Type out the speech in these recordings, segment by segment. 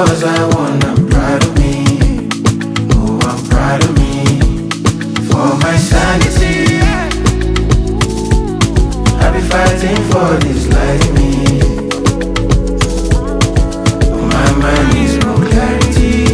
wars I won, I'm proud of me. Oh, I'm proud of me. For my sanity, I be fighting for this life in me. My mind needs more clarity.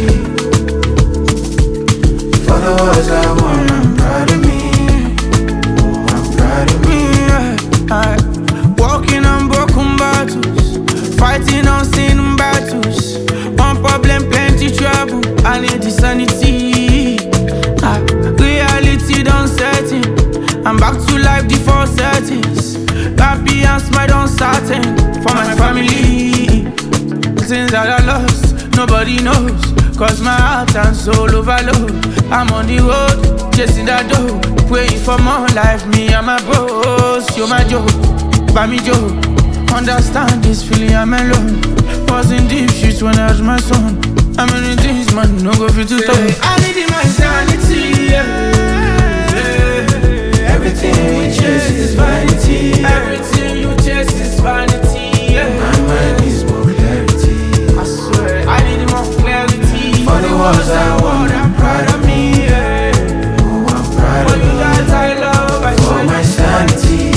For the wars I won, I'm proud of me. Oh, I'm proud of me. Walking on broken battles, fighting unseen battles. One problem, plenty trouble. I need the sanity. Reality done setting. I'm back to life, the four settings. Happy and smile uncertain for my family. Things that I lost, nobody knows. Cause my heart and soul overload. I'm on the road, chasing that dough. Praying for more life, me and my bros. Show my joke, buy me joke. Understand this feeling, I'm alone. Was in deep shit when I was my son. I'm in things, man, no go fit to talk. I need my sanity, Everything we chase is vanity. Everything you chase is vanity, My mind needs more clarity. I swear, I need more clarity. For the wars I won, I'm proud of me. Oh, I'm proud For of you me. that I love, I For swear. my sanity,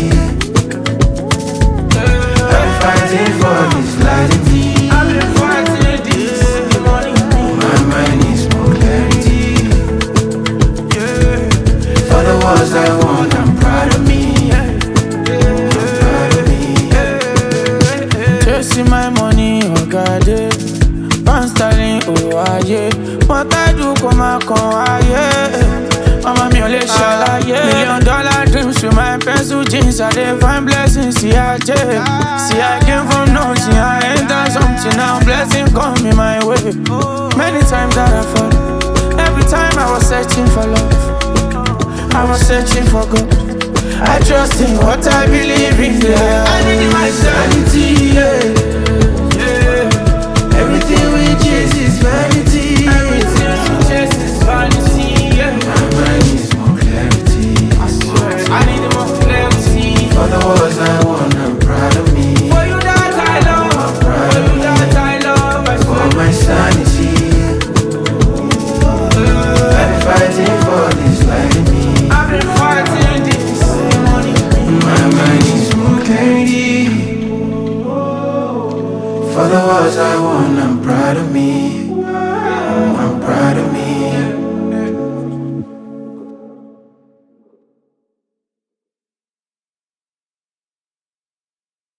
I'm fighting for this life in me. I've been fighting this morning. My mind needs more clarity. For the wars I won, I'm proud of me. Proud of me. Chasing my money, oh God, pound sterling, oh aye. What I do, come aye. Mama mi ò lè ṣàlàyé. $1 million dreams with my pencil jeans. I dey find blessings, see I came from nothing, I enter something. Now blessing coming my way. Many times that I fall. Every time I was searching for love, I was searching for God. I trust in what I believe in. I need my sanity. Everything we chase is vanity. Everything you chase is vanity. My mind needs more clarity. I swear, I need more clarity. For the wars I won, I'm proud of me. For you that I love, for you that I love, I For swear. my sanity, I've been fighting for this life in me. I've been fighting this morning. My mind needs more clarity. For the wars I won, I'm proud of me.